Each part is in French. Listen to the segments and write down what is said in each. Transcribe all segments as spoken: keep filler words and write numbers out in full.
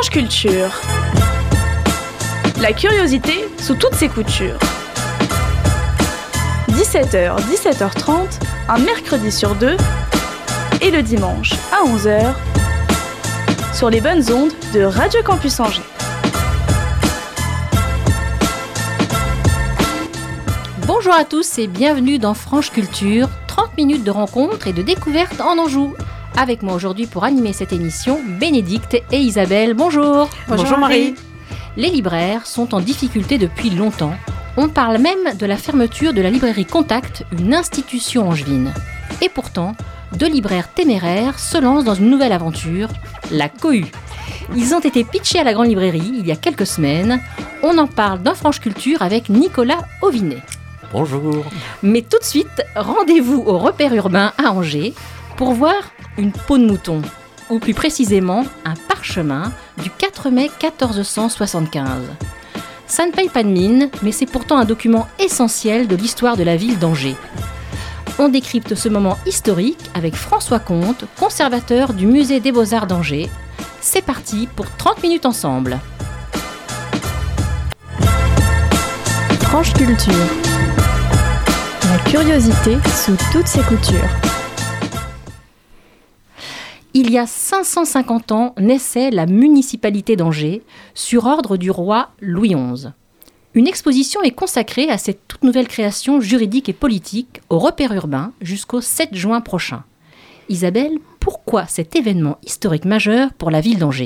Franche Culture. La curiosité sous toutes ses coutures. dix-sept heures, dix-sept heures trente, un mercredi sur deux, et le dimanche à onze heures, sur les bonnes ondes de Radio Campus Angers. Bonjour à tous et bienvenue dans Franche Culture, trente minutes de rencontres et de découvertes en Anjou. Avec moi aujourd'hui pour animer cette émission, Bénédicte et Isabelle. Bonjour. Bonjour, Bonjour Marie. Les libraires sont en difficulté depuis longtemps. On parle même de la fermeture de la librairie Contact, une institution angevine. Et pourtant, deux libraires téméraires se lancent dans une nouvelle aventure, la cohue. Ils ont été pitchés à la Grande Librairie il y a quelques semaines. On en parle dans Franche Culture avec Nicolas Auvinet. Bonjour. Mais tout de suite, rendez-vous au repère urbain à Angers pour voir une peau de mouton, ou plus précisément un parchemin du quatre mai quatorze cent soixante-quinze. Ça ne paye pas de mine, mais c'est pourtant un document essentiel de l'histoire de la ville d'Angers. On décrypte ce moment historique avec François Comte, conservateur du Musée des Beaux-Arts d'Angers. C'est parti pour trente minutes ensemble. Franche Culture. La curiosité sous toutes ses coutures. Il y a cinq cent cinquante ans naissait la municipalité d'Angers sur ordre du roi Louis onze. Une exposition est consacrée à cette toute nouvelle création juridique et politique au repère urbain jusqu'au sept juin prochain. Isabelle, pourquoi cet événement historique majeur pour la ville d'Angers ?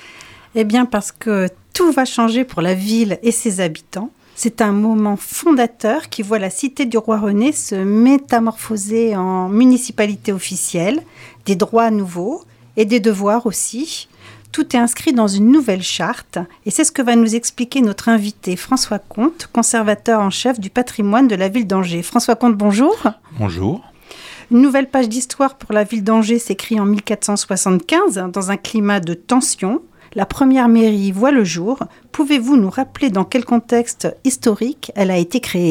Eh bien parce que tout va changer pour la ville et ses habitants. C'est un moment fondateur qui voit la cité du roi René se métamorphoser en municipalité officielle, des droits nouveaux et des devoirs aussi. Tout est inscrit dans une nouvelle charte et c'est ce que va nous expliquer notre invité François Comte, conservateur en chef du patrimoine de la ville d'Angers. François Comte, bonjour. Bonjour. Une nouvelle page d'histoire pour la ville d'Angers s'écrit en mille quatre cent soixante-quinze dans un climat de tension. La première mairie voit le jour. Pouvez-vous nous rappeler dans quel contexte historique elle a été créée ?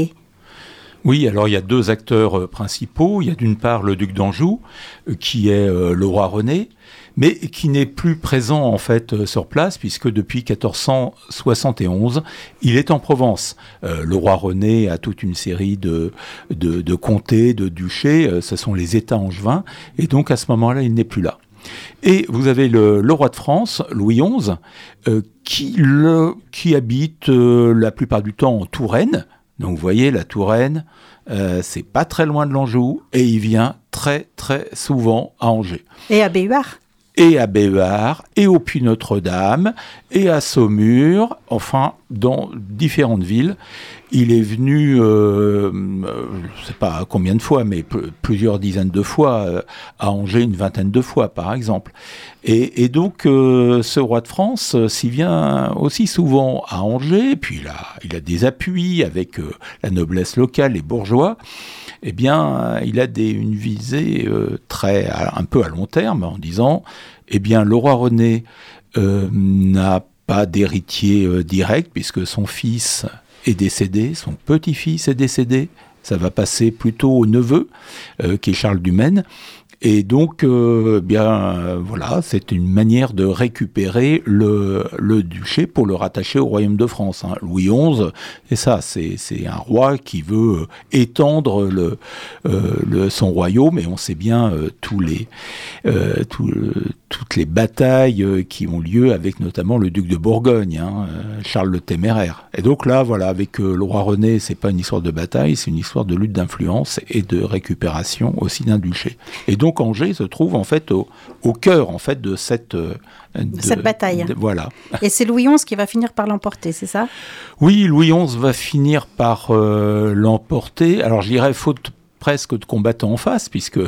Oui, alors il y a deux acteurs euh, principaux. Il y a d'une part le duc d'Anjou, euh, qui est euh, le roi René, mais qui n'est plus présent en fait euh, sur place, puisque depuis quatorze cent soixante et onze, il est en Provence. Euh, le roi René a toute une série de, de, de comtés, de duchés, euh, ce sont les États angevins, et donc à ce moment-là, il n'est plus là. Et vous avez le, le roi de France, Louis onze, euh, qui, le, qui habite euh, la plupart du temps en Touraine. Donc vous voyez, la Touraine, euh, c'est pas très loin de l'Anjou, et il vient très très souvent à Angers. Et à Béhuard. Et à Béhuard, et au Puy-Notre-Dame, et à Saumur, enfin, dans différentes villes. Il est venu, euh, je ne sais pas combien de fois, mais p- plusieurs dizaines de fois, euh, à Angers, une vingtaine de fois, par exemple. Et, et donc, euh, ce roi de France euh, s'y vient aussi souvent à Angers, puis il a, il a des appuis avec euh, la noblesse locale, les bourgeois. Eh bien, il a des, une visée euh, très, un peu à long terme, en disant, eh bien, le roi René euh, n'a pas d'héritier euh, direct, puisque son fils est décédé, son petit-fils est décédé, ça va passer plutôt au neveu, euh, qui est Charles du Maine. Et donc, euh, bien, euh, voilà, c'est une manière de récupérer le, le duché pour le rattacher au royaume de France. Hein. Louis onze, c'est ça, c'est, c'est un roi qui veut étendre le, euh, le, son royaume, et on sait bien euh, tous les, euh, tout, euh, toutes les batailles euh, qui ont lieu avec notamment le duc de Bourgogne, hein, euh, Charles le Téméraire. Et donc là, voilà, avec euh, le roi René, c'est pas une histoire de bataille, c'est une histoire de lutte d'influence et de récupération aussi d'un duché. Et donc, Donc Angers se trouve en fait au, au cœur en fait de cette euh, de, cette bataille. De, voilà. Et c'est Louis onze qui va finir par l'emporter, c'est ça ? Oui, Louis onze va finir par euh, l'emporter. Alors je dirais faute presque de combattants en face, puisque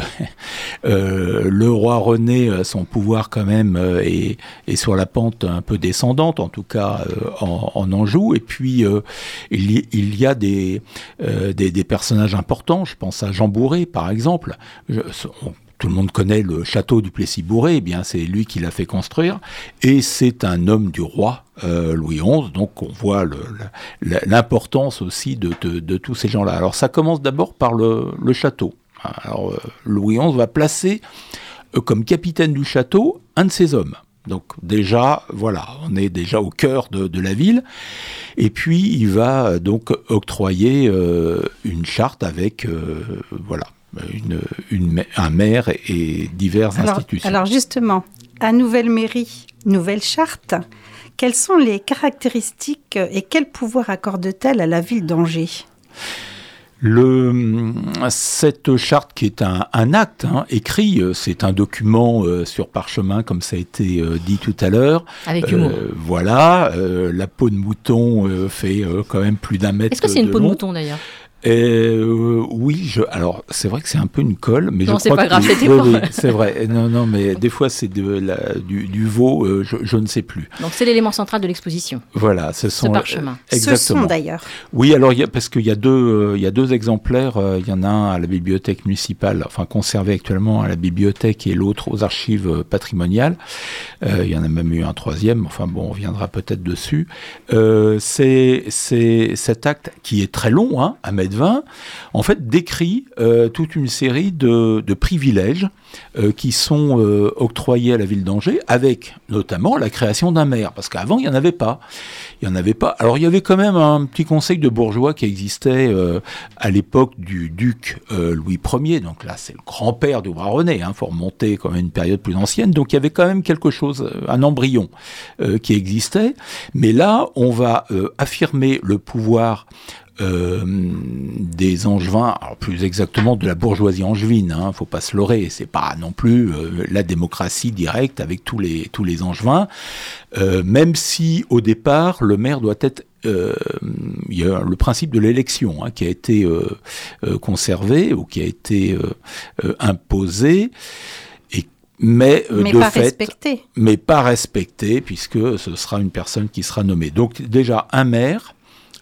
euh, le roi René, son pouvoir quand même euh, est, est sur la pente un peu descendante, en tout cas euh, en, en Anjou. Et puis euh, il, y, il y a des, euh, des, des personnages importants. Je pense à Jean Bourré, par exemple. Je, on, Tout le monde connaît le château du Plessis-Bourré, eh bien c'est lui qui l'a fait construire, et c'est un homme du roi euh, Louis onze, donc on voit le, le, l'importance aussi de, de, de tous ces gens-là. Alors ça commence d'abord par le, le château. Alors euh, Louis onze va placer euh, comme capitaine du château un de ses hommes. Donc déjà, voilà, on est déjà au cœur de, de la ville. Et puis, il va donc octroyer euh, une charte avec, euh, voilà, une, une, un maire et diverses alors, institutions. Alors justement, à Nouvelle Mairie, nouvelle charte, quelles sont les caractéristiques et quel pouvoir accorde-t-elle à la ville d'Angers ? Le, cette charte qui est un, un acte hein, écrit, c'est un document euh, sur parchemin comme ça a été euh, dit tout à l'heure. Avec humour. Euh, voilà, euh, la peau de mouton euh, fait euh, quand même plus d'un mètre. Est-ce que c'est de une peau de long. mouton d'ailleurs ? Euh, oui, je, alors c'est vrai que c'est un peu une colle, mais non, je c'est crois pas grave, que c'était oui, pas. oui, c'est vrai. Non, non, mais des fois c'est de la, du, du veau, euh, je, je ne sais plus. Donc c'est l'élément central de l'exposition. Voilà, ce sont ce parchemin. Euh, exactement. Ce sont d'ailleurs. Oui, alors il y a, parce qu'il y a deux, euh, il y a deux exemplaires. Euh, il y en a un à la bibliothèque municipale, enfin conservé actuellement à la bibliothèque, et l'autre aux archives euh, patrimoniales. Euh, il y en a même eu un troisième. Enfin bon, on reviendra peut-être dessus. Euh, c'est, c'est cet acte qui est très long, hein, un mètre vingt. En fait, décrit euh, toute une série de, de privilèges euh, qui sont euh, octroyés à la ville d'Angers, avec notamment la création d'un maire, parce qu'avant, il n'y en avait pas. Il y en avait pas. Alors, il y avait quand même un petit conseil de bourgeois qui existait euh, à l'époque du duc euh, Louis Ier, donc là, c'est le grand-père du roi René, il hein, faut remonter quand même une période plus ancienne, donc il y avait quand même quelque chose, un embryon euh, qui existait, mais là, on va euh, affirmer le pouvoir Euh, des Angevins, alors plus exactement de la bourgeoisie angevine, hein, faut pas se leurrer, c'est pas non plus euh, la démocratie directe avec tous les tous les Angevins, euh, même si au départ le maire doit être euh, il y a le principe de l'élection hein, qui a été euh, euh, conservé ou qui a été euh, euh, imposé. Mais, euh, mais de pas fait, respecté. Mais pas respecté, puisque ce sera une personne qui sera nommée. Donc déjà un maire,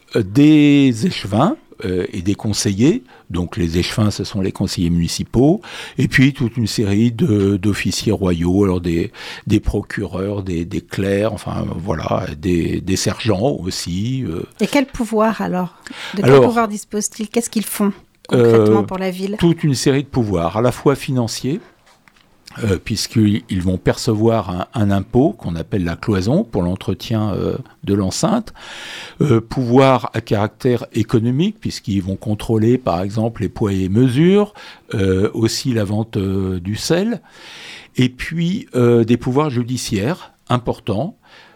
des échevins euh, et des conseillers, donc les échevins ce sont les conseillers municipaux, et puis toute une série de, d'officiers royaux, alors des, des procureurs, des, des clercs, enfin voilà, des, des sergents aussi. Euh. Et quel pouvoir alors ? De quel alors, pouvoir disposent-ils ? Qu'est-ce qu'ils font concrètement euh, pour la ville ? Toute une série de pouvoirs, à la fois financiers, Euh, puisqu'ils vont percevoir un, un impôt qu'on appelle la cloison pour l'entretien euh, de l'enceinte, euh, pouvoir à caractère économique, puisqu'ils vont contrôler par exemple les poids et mesures, euh, aussi la vente euh, du sel, et puis euh, des pouvoirs judiciaires importants,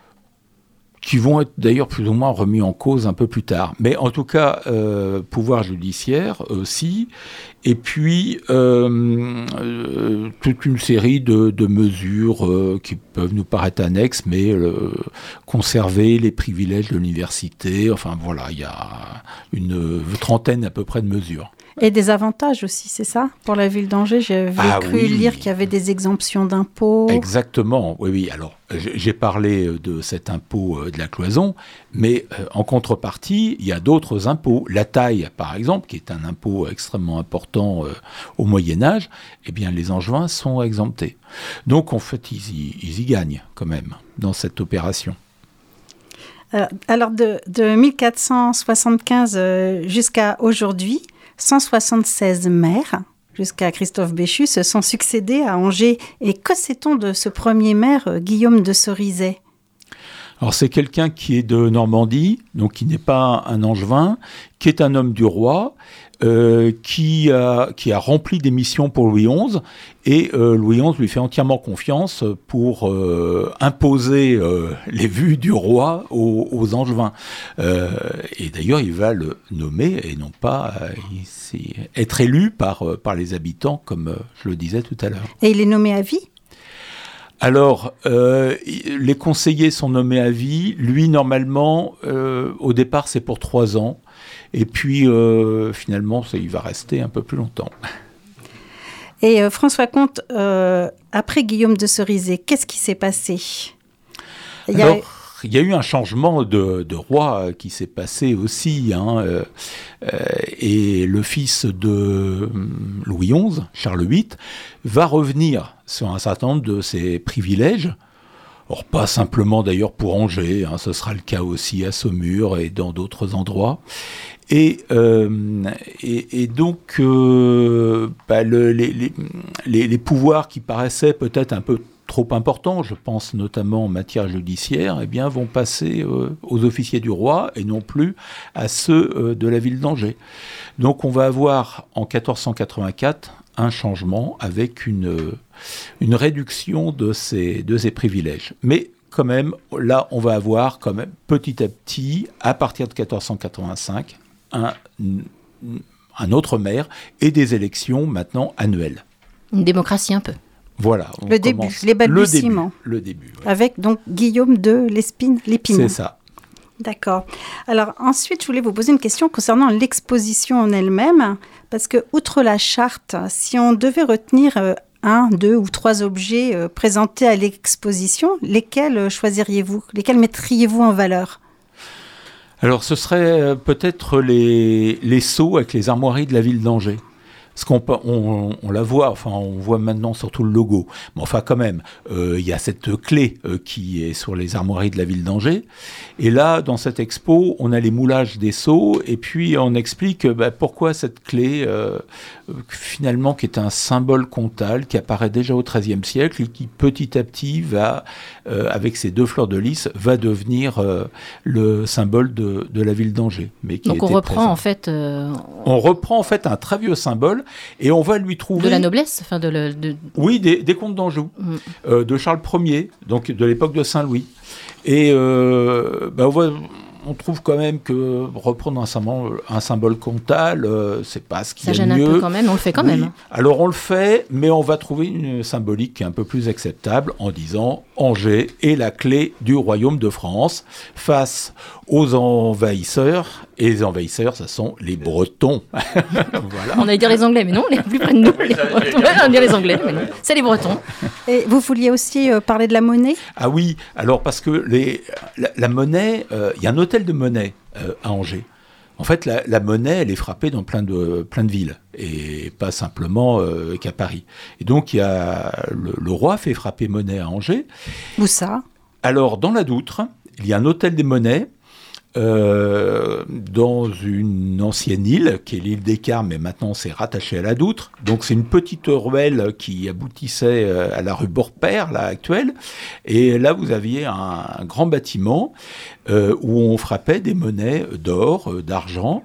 qui vont être d'ailleurs plus ou moins remis en cause un peu plus tard. Mais en tout cas, euh, pouvoir judiciaire aussi, et puis euh, euh, toute une série de, de mesures euh, qui peuvent nous paraître annexes, mais euh, conserver les privilèges de l'université, enfin voilà, il y a une trentaine à peu près de mesures. Et des avantages aussi, c'est ça ? Pour la ville d'Angers, j'avais ah, cru oui. lire qu'il y avait des exemptions d'impôts. Exactement, oui, oui. Alors, j'ai parlé de cet impôt de la cloison, mais en contrepartie, il y a d'autres impôts. La taille, par exemple, qui est un impôt extrêmement important au Moyen-Âge, eh bien, les Angevins sont exemptés. Donc, en fait, ils y, ils y gagnent quand même dans cette opération. Euh, alors, de, de mille quatre cent soixante-quinze euh, jusqu'à aujourd'hui, cent soixante-seize maires, jusqu'à Christophe Béchu, se sont succédés à Angers. Et que sait-on de ce premier maire, Guillaume de Cerizay ? Alors c'est quelqu'un qui est de Normandie, donc qui n'est pas un Angevin, qui est un homme du roi, euh, qui, a, qui a rempli des missions pour Louis onze, et euh, Louis onze lui fait entièrement confiance pour euh, imposer euh, les vues du roi aux, aux Angevins. Euh, et d'ailleurs, il va le nommer, et non pas euh, il, être élu par, euh, par les habitants, comme euh, je le disais tout à l'heure. Et il est nommé à vie ? Alors, euh, les conseillers sont nommés à vie. Lui, normalement, euh, au départ, c'est pour trois ans. Et puis, euh, finalement, ça, il va rester un peu plus longtemps. Et euh, François Comte, euh, après Guillaume de Cerizay, qu'est-ce qui s'est passé ? Il y a... Alors, il y a eu un changement de, de roi qui s'est passé aussi. Hein, euh, euh, et le fils de Louis onze, Charles huit, va revenir sur un certain nombre de ses privilèges. Or, pas simplement d'ailleurs pour Angers, hein, ce sera le cas aussi à Saumur et dans d'autres endroits. Et, euh, et, et donc, euh, bah, le, les, les, les, les pouvoirs qui paraissaient peut-être un peu trop importants, je pense notamment en matière judiciaire, eh bien, vont passer euh, aux officiers du roi et non plus à ceux euh, de la ville d'Angers. Donc on va avoir en quatorze cent quatre-vingt-quatre un changement avec une, une réduction de ces, de ces privilèges. Mais quand même, là, on va avoir quand même petit à petit, à partir de quatorze cent quatre-vingt-cinq, un, un autre maire et des élections maintenant annuelles. Une démocratie un peu. Voilà. Le début, les balbutiements. Le début, le début ouais. Avec donc Guillaume de Lespine, Lépinon. C'est ça. D'accord. Alors ensuite, je voulais vous poser une question concernant l'exposition en elle-même, parce que outre la charte, si on devait retenir euh, un, deux ou trois objets euh, présentés à l'exposition, lesquels euh, choisiriez-vous? Lesquels mettriez-vous en valeur? Alors ce serait euh, peut-être les, les sceaux avec les armoiries de la ville d'Angers. Parce qu'on on, on la voit, enfin on voit maintenant surtout le logo. Mais enfin quand même, il euh, y a cette clé euh, qui est sur les armoiries de la ville d'Angers. Et là, dans cette expo, on a les moulages des sceaux et puis on explique bah, pourquoi cette clé, euh, finalement, qui est un symbole comtal, qui apparaît déjà au treizième siècle et qui petit à petit va, euh, avec ses deux fleurs de lys, va devenir euh, le symbole de, de la ville d'Angers. Mais qui Donc on reprend présent. en fait... Euh... On reprend en fait un très vieux symbole. Et on va lui trouver... De la noblesse enfin de le, de... Oui, des, des comtes d'Anjou, mm. euh, de Charles Ier, donc de l'époque de Saint-Louis. Et euh, bah on, va, on trouve quand même que reprendre un symbole, un symbole comtal, euh, c'est pas ce qu'il y a de mieux. Ça gêne un peu quand même, on le fait quand oui. même. Hein. Alors on le fait, mais on va trouver une symbolique qui est un peu plus acceptable en disant Angers est la clé du royaume de France face aux envahisseurs. Et les envahisseurs, ce sont les Bretons. Voilà. On allait dire les Anglais, mais non, on est plus près de nous. Les Bretons. On allait dire les Anglais, mais non, c'est les Bretons. Et vous vouliez aussi euh, parler de la monnaie ? Ah oui, alors parce que les, la, la monnaie, il euh, y a un hôtel de monnaie euh, à Angers. En fait, la, la monnaie, elle est frappée dans plein de, plein de villes, et pas simplement euh, qu'à Paris. Et donc, il y a le, le roi fait frapper monnaie à Angers. Où ça ? Alors, dans la Doutre, il y a un hôtel des monnaies, Euh, dans une ancienne île, qui est l'île des Carmes, mais maintenant c'est rattaché à la Doutre. Donc c'est une petite ruelle qui aboutissait à la rue Beaurepaire, là, actuelle. Et là, vous aviez un, un grand bâtiment euh, où on frappait des monnaies d'or, euh, d'argent.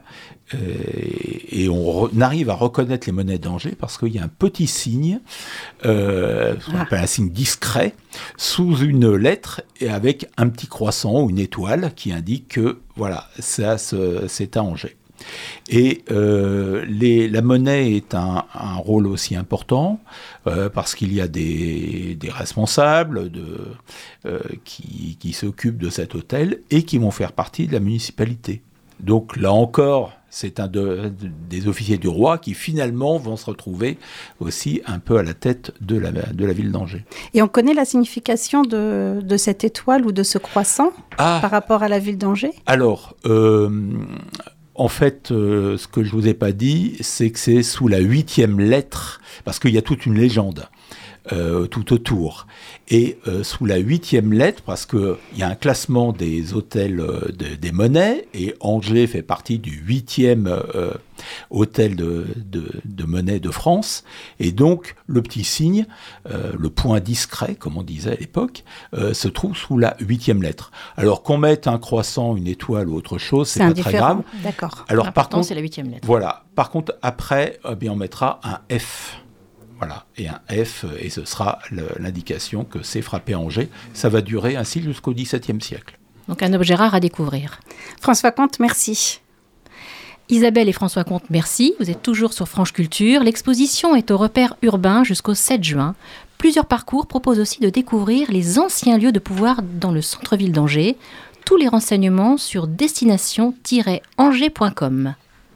Et, et on, re, on arrive à reconnaître les monnaies d'Angers parce qu'il y a un petit signe, euh, ce qu'on appelle un signe discret, sous une lettre et avec un petit croissant ou une étoile qui indique que voilà, ça, c'est à Angers. Et euh, les, la monnaie est un, un rôle aussi important euh, parce qu'il y a des, des responsables de, euh, qui, qui s'occupent de cet hôtel et qui vont faire partie de la municipalité. Donc là encore, c'est un de, de, des officiers du roi qui finalement vont se retrouver aussi un peu à la tête de la, de la ville d'Angers. Et on connaît la signification de, de cette étoile ou de ce croissant ah, par rapport à la ville d'Angers ? Alors, euh, en fait, euh, ce que je ne vous ai pas dit, c'est que c'est sous la huitième lettre, parce qu'il y a toute une légende. Euh, tout autour. Et euh, sous la huitième lettre, parce qu'il y a un classement des hôtels euh, de, des monnaies, et Angers fait partie du huitième euh, hôtel de, de, de monnaie de France, et donc le petit signe, euh, le point discret, comme on disait à l'époque, euh, se trouve sous la huitième lettre. Alors qu'on mette un croissant, une étoile ou autre chose, c'est, c'est pas très grave. D'accord. Alors par contre, c'est la huitième lettre. Voilà. Par contre, après, eh bien, on mettra un F. Voilà, et un F, et ce sera le, l'indication que c'est frappé à Angers. Ça va durer ainsi jusqu'au dix-septième siècle. Donc un objet rare à découvrir. François Comte, merci. Isabelle et François Comte, merci. Vous êtes toujours sur France Culture. L'exposition est au repère urbain jusqu'au sept juin. Plusieurs parcours proposent aussi de découvrir les anciens lieux de pouvoir dans le centre-ville d'Angers. Tous les renseignements sur destination tiret angers point com.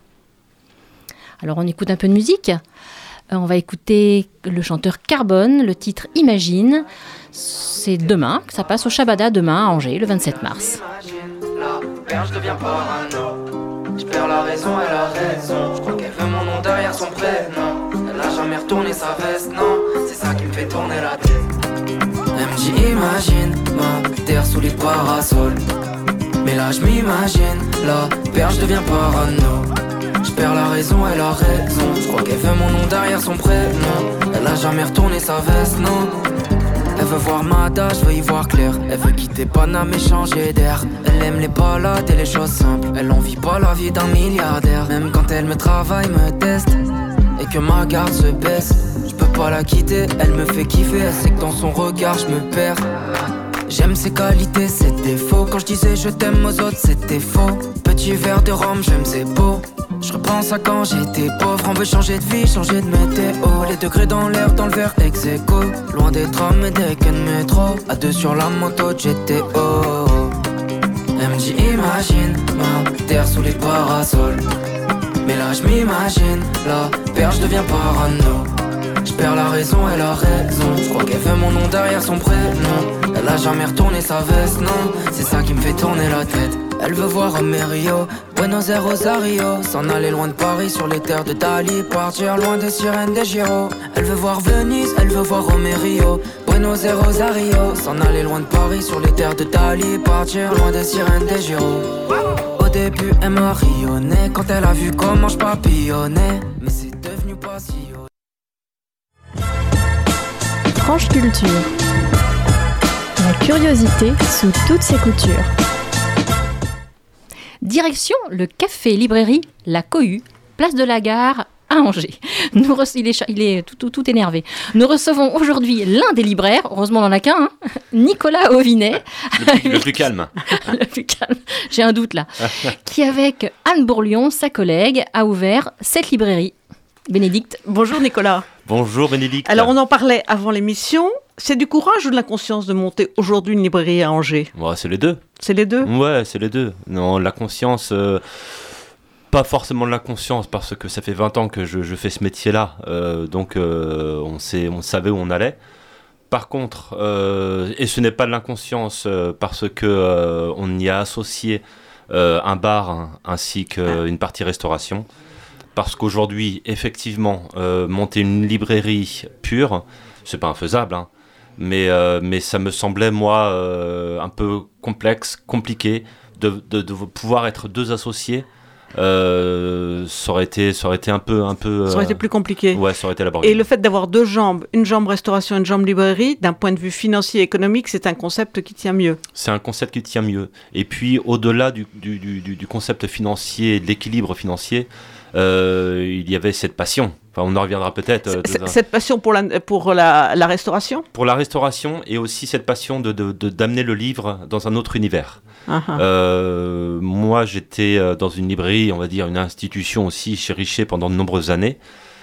Alors on écoute un peu de musique. On va écouter le chanteur Carbone, le titre Imagine. C'est demain, ça passe au Shabada demain à Angers, le vingt-sept mars. Là, je deviens parano. Je perds la raison, elle a raison. Je crois qu'elle veut mon nom derrière son prénom. Elle a jamais retourné sa veste, non. C'est ça qui me fait tourner la tête. Elle me dit imagine ma terre sous les parasols. Mais là je m'imagine, la perche devient parano. Je perds la raison et la raison. Je crois qu'elle veut mon nom derrière son prénom. Elle a jamais retourné sa veste, non. Elle veut voir Mada, je veux y voir clair. Elle veut quitter Paname et changer d'air. Elle aime les balades et les choses simples. Elle en vit pas la vie d'un milliardaire. Même quand elle me travaille, me teste et que ma garde se baisse, je peux pas la quitter, elle me fait kiffer. Elle sait que dans son regard je me perds. J'aime ses qualités, ses défauts. Quand je disais je t'aime aux autres, c'était faux. Petit verre de rhum, j'aime ses beaux. Je repense à quand j'étais pauvre. On veut changer de vie, changer de météo. Les degrés dans l'air, dans le verre ex aequo. Loin des trams et des quais de métro. À deux sur la moto de G T O. Elle me dit imagine ma terre sous les parasols. Mais là je m'imagine, la perche devient parano. Je perds la raison et la raison. Je crois qu'elle veut mon nom derrière son prénom. Elle a jamais retourné sa veste, non. C'est ça qui me fait tourner la tête. Elle veut voir Amerio, Buenos Aires, Rosario. S'en aller loin de Paris sur les terres de Dali. Partir loin des sirènes des Giro. Elle veut voir Venise, elle veut voir Amerio, Buenos Aires, Rosario. S'en aller loin de Paris sur les terres de Dali. Partir loin des sirènes des Giro. Au début elle m'a rayonné quand elle a vu comment je papillonnais. Mais c'est devenu passion. Franche Culture. La curiosité sous toutes ses coutures. Direction le café-librairie La Cohue, place de la Gare à Angers. Nous re- il est, cha- il est tout, tout, tout énervé. Nous recevons aujourd'hui l'un des libraires, heureusement on n'en a qu'un, hein, Nicolas Auvinet. Le plus, le plus calme. Le plus calme, j'ai un doute là. Qui avec Anne Bourlion, sa collègue, a ouvert cette librairie. Bénédicte. Bonjour Nicolas. Bonjour Bénédicte. Alors on en parlait avant l'émission, c'est du courage ou de l'inconscience de monter aujourd'hui une librairie à Angers ? Ouais, c'est les deux. C'est les deux ? Ouais, c'est les deux. Non, la conscience, euh, pas forcément de l'inconscience, parce que ça fait vingt ans que je, je fais ce métier-là, euh, donc euh, on, sait, on savait où on allait. Par contre, euh, et ce n'est pas de l'inconscience, euh, parce que euh, on y a associé euh, un bar hein, ainsi qu'une partie restauration. Parce qu'aujourd'hui, effectivement, euh, monter une librairie pure, c'est pas infaisable, hein, mais, euh, mais ça me semblait, moi, euh, un peu complexe, compliqué, de, de, de pouvoir être deux associés. Euh, ça aurait été, ça aurait été un peu, un peu. Ça aurait été plus compliqué. Ouais, ça aurait été laborieux. Et le fait d'avoir deux jambes, une jambe restauration, une jambe librairie, d'un point de vue financier et économique, c'est un concept qui tient mieux. C'est un concept qui tient mieux. Et puis, au-delà du, du, du, du concept financier, de l'équilibre financier, euh, il y avait cette passion. Enfin, on en reviendra peut-être. Euh, C- cette passion pour la, pour la, la restauration ? Pour la restauration et aussi cette passion de, de, de, d'amener le livre dans un autre univers. Uh-huh. Euh, moi, j'étais dans une librairie, on va dire une institution aussi chez Richer pendant de nombreuses années.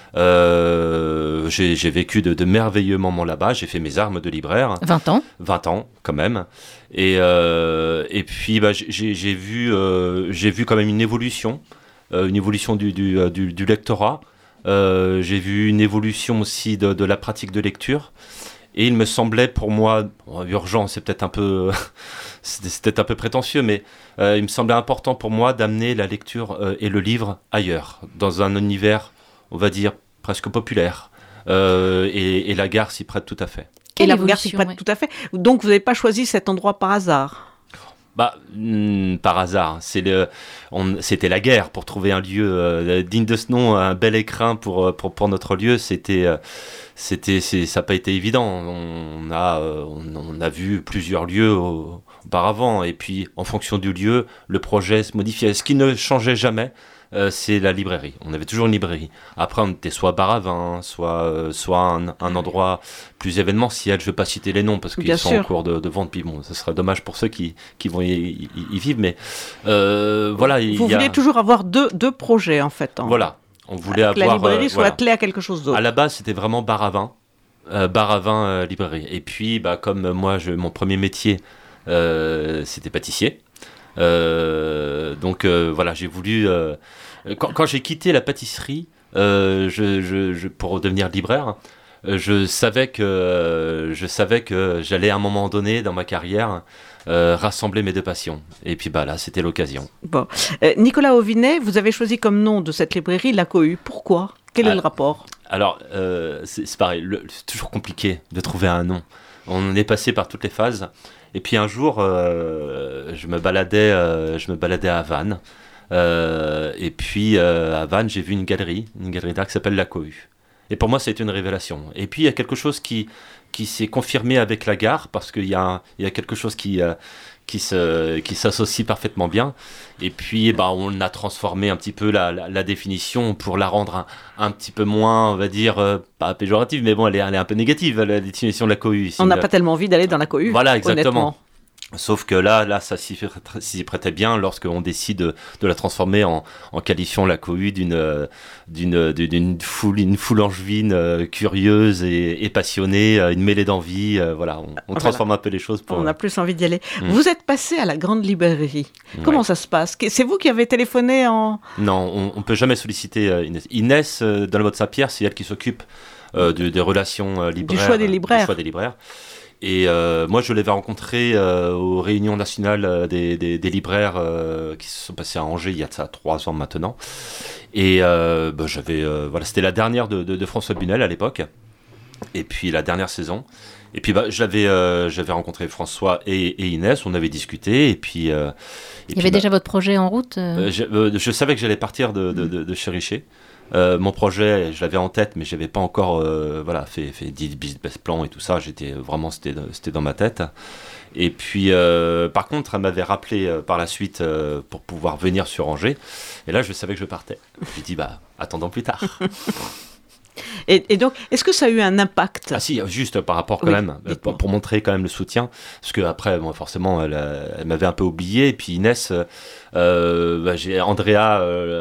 Euh, j'ai, j'ai vécu de, de merveilleux moments là-bas. J'ai fait mes armes de libraire. vingt ans. vingt ans, quand même. Et, euh, et puis, bah, j'ai, j'ai, vu, euh, j'ai vu quand même une évolution, euh, une évolution du, du, du, du lectorat. Euh, j'ai vu une évolution aussi de, de la pratique de lecture. Et il me semblait pour moi, bon, urgent, c'est peut-être un peu, c'est, c'est peut-être un peu prétentieux, mais euh, il me semblait important pour moi d'amener la lecture euh, et le livre ailleurs, dans un univers, on va dire, presque populaire. Euh, et, et la gare s'y prête tout à fait. Et la gare s'y évolution, prête ouais. tout à fait. Donc vous n'avez pas choisi cet endroit par hasard ? Bah, hmm, par hasard, c'est le, on, c'était la guerre pour trouver un lieu euh, digne de ce nom, un bel écrin pour, pour, pour notre lieu. C'était, euh, c'était, c'est, ça n'a pas été évident. On a, euh, on, on a vu plusieurs lieux au, auparavant, et puis en fonction du lieu, le projet se modifiait. Ce qui ne changeait jamais, euh, c'est la librairie. On avait toujours une librairie. Après, on était soit bar à vin, soit, euh, soit un, un endroit plus événementiel. Je ne vais pas citer les noms parce qu'ils Bien sont sûr. en cours de, de vente. Puis bon, ce serait dommage pour ceux qui, qui vont y, y, y vivre. Mais euh, voilà, il Vous y a... vouliez toujours avoir deux, deux projets en fait. En... Voilà, on voulait Que la avoir... librairie euh, soit voilà. attelée à quelque chose d'autre. À la base, c'était vraiment bar à vin. Euh, bar à vin, euh, librairie. Et puis, bah, comme euh, moi, je, mon premier métier, euh, c'était pâtissier. Euh, donc euh, voilà, j'ai voulu... Euh, quand, quand j'ai quitté la pâtisserie euh, je, je, je, pour devenir libraire, euh, je savais que, euh, je savais que j'allais à un moment donné dans ma carrière euh, rassembler mes deux passions. Et puis bah, là, c'était l'occasion. Bon. Euh, Nicolas Auvinet, vous avez choisi comme nom de cette librairie La Cohue. Pourquoi ? Quel Ah, est le rapport ? Alors, euh, c'est, c'est pareil, le, c'est toujours compliqué de trouver un nom. On est passé par toutes les phases. Et puis un jour, euh, je me baladais, euh, je me baladais à Vannes. Euh, et puis euh, à Vannes, j'ai vu une galerie, une galerie d'art qui s'appelle La Cohue. Et pour moi, c'était une révélation. Et puis il y a quelque chose qui qui s'est confirmé avec la gare, parce qu'il y a il y a quelque chose qui euh, qui se qui s'associe parfaitement bien. Et puis bah on a transformé un petit peu la la, la définition pour la rendre un, un petit peu moins, on va dire euh, pas péjorative, mais bon, elle est elle est un peu négative, la définition de La Cohue. On n'a pas tellement envie d'aller dans La Cohue. Voilà, exactement. Honnêtement. Sauf que là, là, ça s'y, s'y prêtait bien lorsqu'on décide de, de la transformer en, en qualifiant La Cohue d'une, d'une, d'une foule, une foule angevine, euh, curieuse et, et passionnée, euh, une mêlée d'envie. Euh, voilà, on, on transforme voilà. un peu les choses. Pour... On a plus envie d'y aller. Mmh. Vous êtes passé à la grande librairie. Comment ouais. ça se passe ? C'est vous qui avez téléphoné en... Non, on ne peut jamais solliciter euh, Inès. Inès, euh, dans le mode Saint-Pierre, c'est elle qui s'occupe euh, de, des relations euh, libraires. Du choix des libraires. Du choix des libraires. Et euh, moi, je l'avais rencontré euh, aux réunions nationales euh, des, des, des libraires euh, qui se sont passées à Angers il y a ça trois ans maintenant. Et euh, bah, j'avais, euh, voilà, c'était la dernière de, de, de François Bunel à l'époque. Et puis la dernière saison. Et puis bah, j'avais, euh, j'avais rencontré François et, et Inès, on avait discuté. Et puis, euh, et il y puis, avait bah, déjà votre projet en route euh... Euh, je, euh, je savais que j'allais partir de, de, de, de chez Richer. Euh, mon projet, je l'avais en tête, mais j'avais pas encore euh, voilà, fait, fait dix business plans et tout ça. J'étais vraiment, c'était, c'était dans ma tête. Et puis, euh, par contre, elle m'avait rappelé euh, par la suite euh, pour pouvoir venir sur Angers. Et là, je savais que je partais. J'ai dit, bah, attendons plus tard. Et, et donc, est-ce que ça a eu un impact ? Ah si, juste par rapport quand oui, même, pour, pour montrer quand même le soutien, parce que après, bon, forcément, elle, elle m'avait un peu oublié, et puis Inès, euh, bah, j'ai Andrea,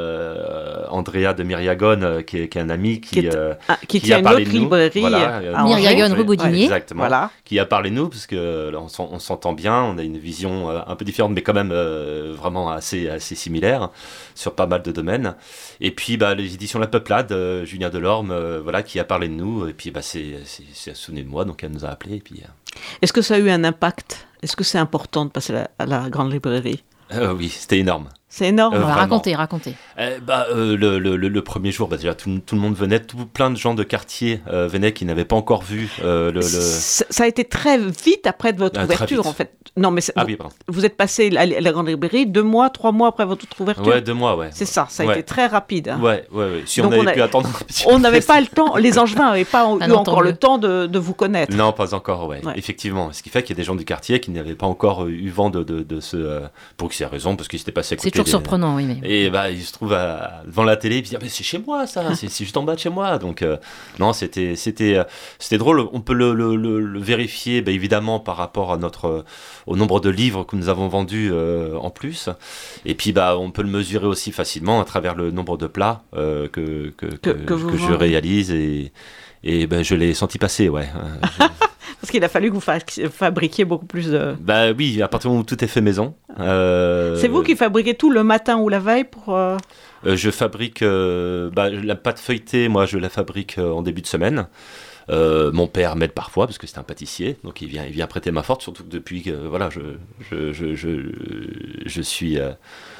euh, Andrea de Myriagone, euh, qui, est, qui est un ami qui, qui, est, euh, ah, qui, qui qui a parlé de nous. Librairie voilà, à Myriagone, rue Baudinier. Exactement. Voilà. Qui a parlé de nous, parce que là, on, on s'entend bien, on a une vision euh, un peu différente, mais quand même euh, vraiment assez, assez similaire sur pas mal de domaines. Et puis, bah, les éditions La Peuplade, euh, Julien Delorme, euh, voilà, qui a parlé de nous, et puis bah, c'est, c'est, c'est souvenu de moi, donc elle nous a appelés. Et puis, euh... Est-ce que ça a eu un impact ? Est-ce que c'est important de passer à la, à la grande librairie ? euh, Oui, c'était énorme. C'est énorme. Euh, racontez, racontez. Euh, bah, euh, le, le, le, le premier jour, bah, déjà, tout, tout le monde venait, tout, plein de gens de quartier euh, venaient qui n'avaient pas encore vu euh, le, le... Ça a été très vite après de votre ah, ouverture, en fait. Non, mais ah, vous, oui, vous êtes passé à la grande librairie deux mois, trois mois après votre ouverture. Ouais, deux mois, ouais. C'est ça, ça a ouais. été très rapide. Hein. Ouais, ouais, ouais. Si Donc on avait on a... pu attendre. On n'avait pas le temps, les Angevins n'avaient pas eu encore le temps de, de vous connaître. Non, pas encore, ouais. ouais. Effectivement. Ce qui fait qu'il y a des gens du quartier qui n'avaient pas encore eu vent de, de, de ce. Euh, pour X raison, parce qu'ils s'étaient passés à côté. C'est toujours des... surprenant, oui. Mais... Et bah, ils se trouvent à, devant la télé et puis disent, ah, mais c'est chez moi, ça, c'est, c'est juste en bas de chez moi. Donc, euh, non, c'était, c'était, euh, c'était drôle. On peut le, le, le, le vérifier, bah, évidemment, par rapport à notre, euh, au nombre de livres que nous avons vendus euh, en plus. Et puis, bah, on peut le mesurer aussi facilement à travers le nombre de plats euh, que, que, que, que, que, que je réalise. Et, et bah, je l'ai senti passer, ouais. Parce qu'il a fallu que vous fabriquiez beaucoup plus de... Bah oui, à partir du moment où tout est fait maison. Euh... C'est vous qui fabriquez tout le matin ou la veille pour... Euh... Euh, je fabrique... Euh, bah, la pâte feuilletée, moi, je la fabrique euh, en début de semaine. Euh, mon père m'aide parfois, parce que c'est un pâtissier, donc il vient, il vient prêter main forte, surtout que depuis que voilà, je, je, je, je, je suis... Euh,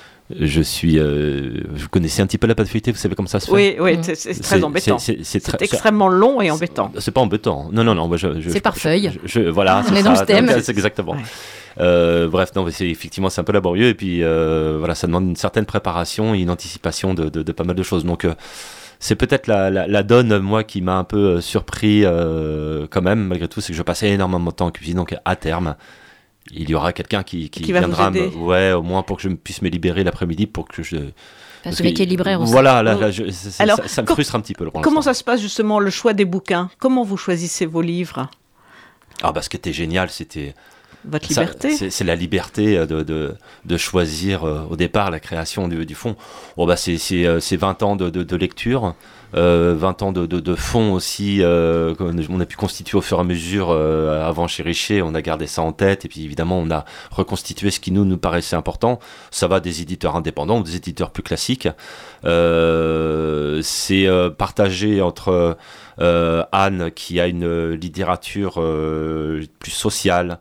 Je suis. Euh, vous connaissez un petit peu la pâte feuilletée, vous savez comment ça se fait ? Oui, oui, c'est, c'est très c'est, embêtant. C'est, c'est, c'est, c'est, c'est extrêmement long et embêtant. C'est, c'est pas embêtant. Non, non, non. Moi, je, je, c'est je, par je, feuille. Je, je, voilà, on est dans le thème. C'est exactement. Ouais. Euh, bref, non, mais c'est effectivement c'est un peu laborieux et puis euh, voilà, ça demande une certaine préparation et une anticipation de, de, de pas mal de choses. Donc euh, c'est peut-être la, la, la donne, moi, qui m'a un peu surpris euh, quand même, malgré tout, c'est que je passais énormément de temps en cuisine, donc à terme. Il y aura quelqu'un qui, qui, qui viendra, me, ouais, au moins pour que je puisse me libérer l'après-midi, pour que je. Parce que les quais libraires aussi. Voilà, là, là, je, c'est, Alors, ça, ça me com- frustre un petit peu. Le comment ça se passe justement le choix des bouquins ? Comment vous choisissez vos livres ? Ah bah ce qui était génial, c'était. Votre liberté. Ça, c'est, c'est la liberté de, de, de choisir euh, au départ la création du, du fond. Bon, bah, c'est, c'est, c'est vingt ans de, de, de lecture, euh, vingt ans de, de, de fond aussi, euh, on a pu constituer au fur et à mesure, euh, avant chez Richer, on a gardé ça en tête, et puis évidemment on a reconstitué ce qui nous, nous paraissait important. Ça va des éditeurs indépendants ou des éditeurs plus classiques. Euh, c'est euh, partagé entre euh, Anne qui a une littérature euh, plus sociale,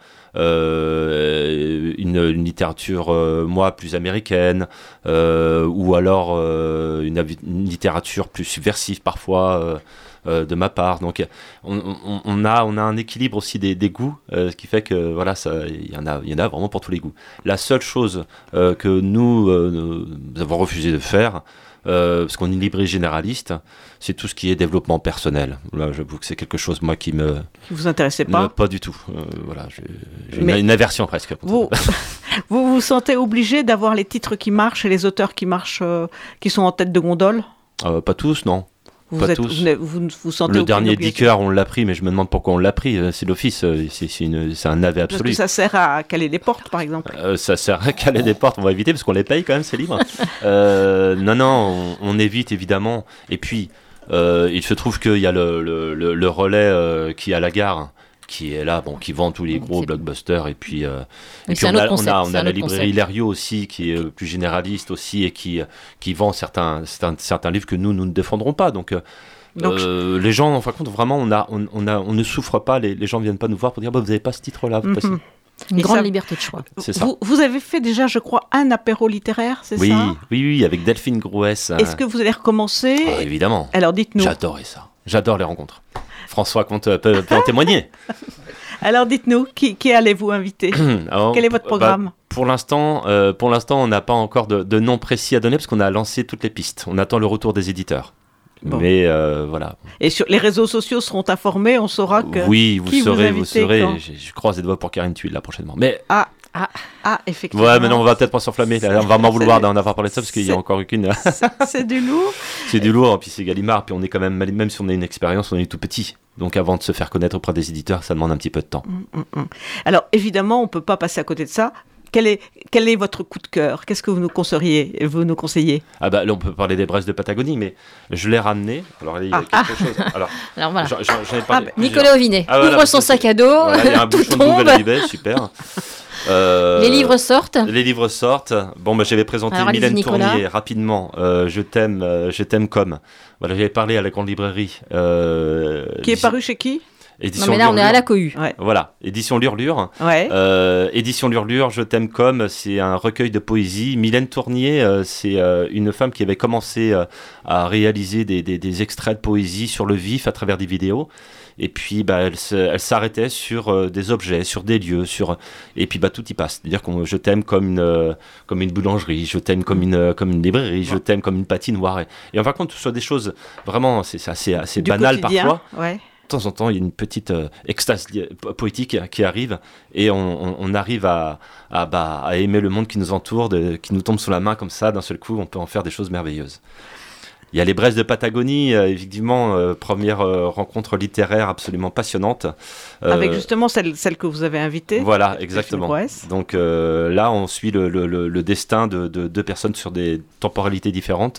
Euh, une, une littérature, euh, moi, plus américaine, euh, ou alors euh, une, une littérature plus subversive parfois, euh, euh, de ma part. Donc on, on, on, a, on a un équilibre aussi des, des goûts, euh, ce qui fait que voilà, ça, il y en a, il y en a vraiment pour tous les goûts. La seule chose euh, que nous, euh, nous avons refusé de faire, Euh, parce qu'on est une librairie généraliste, c'est tout ce qui est développement personnel. Là, j'avoue que c'est quelque chose, moi, qui me... Qui vous intéressait pas ? Ne, Pas du tout. Euh, voilà, j'ai, j'ai une, une aversion presque. Vous, vous vous sentez obligé d'avoir les titres qui marchent et les auteurs qui marchent, euh, qui sont en tête de gondole ? euh, Pas tous, non. Vous, pas êtes, tous. vous, vous, vous sentez Le dernier obligation. Dicker, on l'a pris, mais je me demande pourquoi on l'a pris. C'est l'office, c'est, c'est, une, c'est un navet absolu. Parce que ça sert à caler des portes, par exemple. Euh, ça sert à caler des portes, on va éviter, parce qu'on les paye quand même, ces livres. euh, non, non, on, on évite évidemment. Et puis, euh, il se trouve qu'il y a le, le, le, le relais euh, qui est à la gare, qui est là, bon, qui vend tous les gros c'est... blockbusters, et puis, euh, et puis on, a, concept, on a, on a la librairie Lerio aussi, qui est plus généraliste aussi, et qui, qui vend certains, certains, certains livres que nous, nous ne défendrons pas. Donc, euh, Donc euh, les gens, en fin de compte, vraiment, on, a, on, on, a, on ne souffre pas, les, les gens ne viennent pas nous voir pour dire bah, vous n'avez pas ce titre-là. Vous mm-hmm. Une Et grande ça, liberté de choix. C'est ça. Vous, vous avez fait déjà, je crois, un apéro littéraire, c'est oui, ça ? Oui, oui, avec Delphine Grouès. Est-ce euh... que vous allez recommencer ? Ah, évidemment. Alors dites-nous. J'adorais ça. J'adore les rencontres. François Comte peut, peut en témoigner. Alors dites-nous, qui, qui allez-vous inviter ? Alors, quel est votre programme ? bah, Pour l'instant, euh, pour l'instant, on n'a pas encore de, de nom précis à donner parce qu'on a lancé toutes les pistes. On attend le retour des éditeurs. Bon. Mais euh, voilà. Et sur les réseaux sociaux seront informés, on saura que. Oui, vous qui saurez, vous, vous saurez. Je, je croise les doigts pour Karine Thuil là prochainement. Mais ah, ah, ah, effectivement. Ouais, mais non, on va peut-être pas s'enflammer. Là, on va m'en vouloir d'en avoir parlé de ça parce qu'il y a encore eu qu'une. c'est, c'est du lourd. C'est du lourd. Puis c'est Gallimard. Puis on est quand même, même si on a une expérience, on est tout petit. Donc avant de se faire connaître auprès des éditeurs, ça demande un petit peu de temps. Mmh, mmh. Alors évidemment, on peut pas passer à côté de ça. Quel est, quel est votre coup de cœur ? Qu'est-ce que vous nous conseilleriez, vous nous conseillez ? Ah bah là, on peut parler des braises de Patagonie, mais je l'ai ramené. Alors il y a ah, quelque ah. chose. Alors, Alors voilà. J'en, j'en ai parlé, ah, Nicolas Auvinet ah, voilà, ouvre son sac à dos. Voilà, il y a un bouchon de Google Libé, super. Euh, les livres sortent. Les livres sortent. Bon, bah, j'avais présenté Alors, Mylène Tournier rapidement. Euh, je t'aime, euh, je t'aime comme. Voilà, j'avais parlé à la grande librairie. Euh, qui est paru chez qui ? Édition non mais là Lurlure. On est à la cohue. Ouais. Voilà, édition Lurlure. Ouais. Euh, édition Lurlure, Je t'aime comme, c'est un recueil de poésie. Mylène Tournier, euh, c'est euh, une femme qui avait commencé euh, à réaliser des, des, des extraits de poésie sur le vif à travers des vidéos. Et puis bah, elle, se, elle s'arrêtait sur euh, des objets, sur des lieux, sur et puis bah tout y passe. C'est-à-dire que je t'aime comme une euh, comme une boulangerie, je t'aime comme une comme une librairie, je t'aime comme une patinoire. Et, et en fin de compte, ce soit des choses vraiment, c'est, c'est assez assez du banal quotidien, parfois. Ouais. De temps en temps, il y a une petite euh, extase li- poétique qui arrive et on, on, on arrive à, à, bah, à aimer le monde qui nous entoure, de, qui nous tombe sous la main comme ça, d'un seul coup, on peut en faire des choses merveilleuses. Il y a les braises de Patagonie, euh, effectivement, euh, première euh, rencontre littéraire absolument passionnante. Euh, Avec justement celle, celle que vous avez invitée. Voilà, exactement. Donc euh, là, on suit le, le, le, le destin de, de deux personnes sur des temporalités différentes.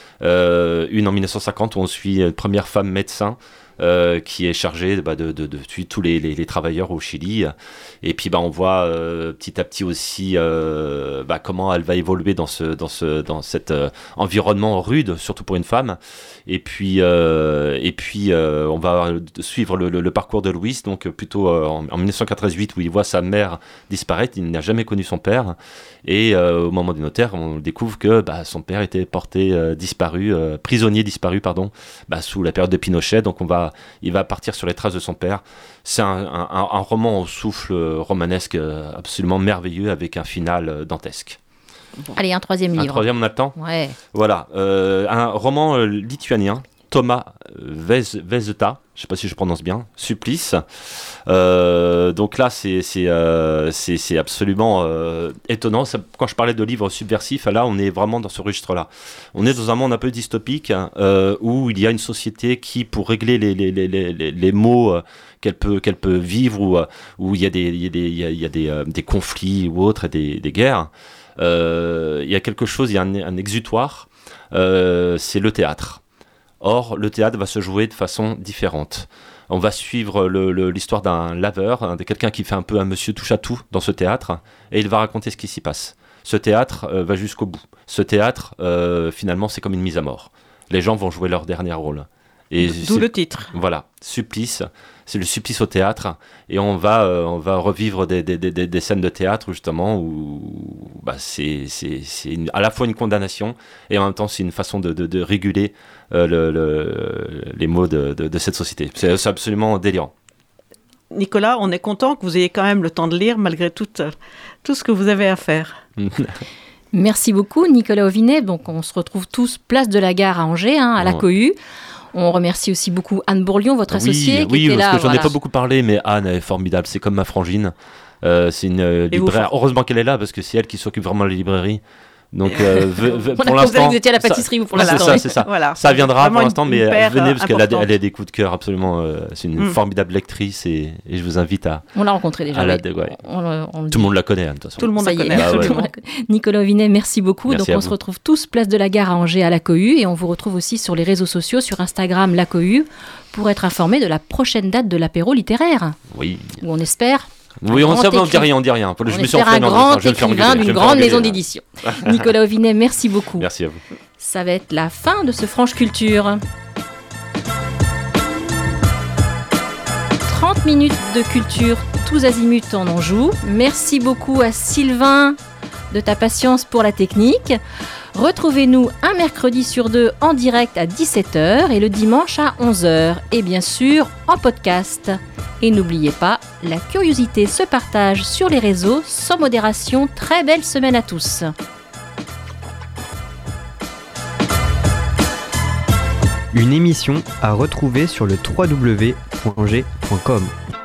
Euh, une en mille neuf cent cinquante où on suit une première femme médecin Euh, qui est chargé bah, de, de, de tuer tous les, les, les travailleurs au Chili. Et puis bah, on voit euh, petit à petit aussi euh, bah, comment elle va évoluer dans, ce, dans, ce, dans cet euh, environnement rude, surtout pour une femme. Et puis, euh, et puis euh, on va suivre le, le, le parcours de Louis, donc plutôt euh, en, en mille neuf cent quatre-vingt-huit, où il voit sa mère disparaître. Il n'a jamais connu son père. Et euh, au moment du notaire, on découvre que bah, son père était porté euh, disparu, euh, prisonnier disparu, pardon, bah, sous la période de Pinochet. Donc on va il va partir sur les traces de son père. C'est un, un, un roman au souffle romanesque absolument merveilleux avec un final dantesque. Bon. Allez, un troisième livre. Un troisième, on a le temps ? Ouais. Voilà, euh, un roman euh, lituanien, Thomas Vezeta, je ne sais pas si je prononce bien, Supplice. Euh, donc là, c'est, c'est, euh, c'est, c'est absolument euh, étonnant. Ça, quand je parlais de livres subversifs, là, on est vraiment dans ce registre-là. On est dans un monde un peu dystopique hein, euh, où il y a une société qui, pour régler les, les, les, les, les maux euh, qu'elle, peut, qu'elle peut vivre, où, où il y a des, il y a des, il y a, il y a des, euh, des conflits ou autres, des, des guerres, euh, il y a quelque chose, il y a un, un exutoire, euh, c'est le théâtre. Or, le théâtre va se jouer de façon différente. On va suivre le, le, l'histoire d'un laveur, hein, de quelqu'un qui fait un peu un monsieur touche-à-tout dans ce théâtre, et il va raconter ce qui s'y passe. Ce théâtre euh, va jusqu'au bout. Ce théâtre, euh, finalement, c'est comme une mise à mort. Les gens vont jouer leur dernier rôle. Et D'où le titre. Voilà, Supplice, c'est le supplice au théâtre, et on va, euh, on va revivre des, des, des, des scènes de théâtre justement où bah, c'est, c'est, c'est une, à la fois une condamnation et en même temps c'est une façon de, de, de réguler euh, le, le, les maux de, de, de cette société. C'est, c'est absolument délirant. Nicolas, on est content que vous ayez quand même le temps de lire malgré tout, tout ce que vous avez à faire. Merci beaucoup Nicolas Auvinet. Donc on se retrouve tous place de la Gare à Angers, hein, à la Ouais. Cohue. On remercie aussi beaucoup Anne Bourlion, votre Oui, associée, qui oui, était parce là. que j'en voilà. ai pas beaucoup parlé, mais Anne elle est formidable, c'est comme ma frangine. Euh, c'est une euh, Et vous, libraire. Heureusement qu'elle est là parce que c'est elle qui s'occupe vraiment de la librairie. Donc, euh, ve- ve- On pour a pensé l'instant, que vous étiez à la ça- pâtisserie vous pour c'est l'instant. ça, c'est ça. Voilà. Ça viendra Vraiment pour l'instant, une- mais une paire, venez euh, parce qu'elle a, importante. elle a des coups de cœur absolument. Euh, c'est une Mm. formidable lectrice et, et je vous invite à. On l'a rencontré déjà. à la, oui. ouais. On le- on le Tout le monde la connaît, Anne, de toute façon. Tout le monde Ça la y est, connaît. Ah ouais. tout le monde la connaît. Nicolas Auvinet, merci beaucoup. Merci Donc à on vous. se retrouve tous place de la Gare à Angers à la Cohue et on vous retrouve aussi sur les réseaux sociaux, sur Instagram la Cohue, pour être informé de la prochaine date de l'apéro littéraire, Oui. où on espère Oui, Un on grand sait, on dit écrit- rien, on dit rien. Je on me suis espère un enfermé en grand disant, je vais me faire écrivain engueuler, je vais d'une me faire grande engueuler, maison là. d'édition. Nicolas Auvinet, merci beaucoup. Merci à vous. Ça va être la fin de ce Franche Culture. trente minutes de culture tous azimuts en Anjou. Merci beaucoup à Sylvain de ta patience pour la technique. Retrouvez-nous un mercredi sur deux en direct à dix-sept heures et le dimanche à onze heures. Et bien sûr en podcast. Et n'oubliez pas, la curiosité se partage sur les réseaux sans modération. Très belle semaine à tous. Une émission à retrouver sur le w w w point angers point com.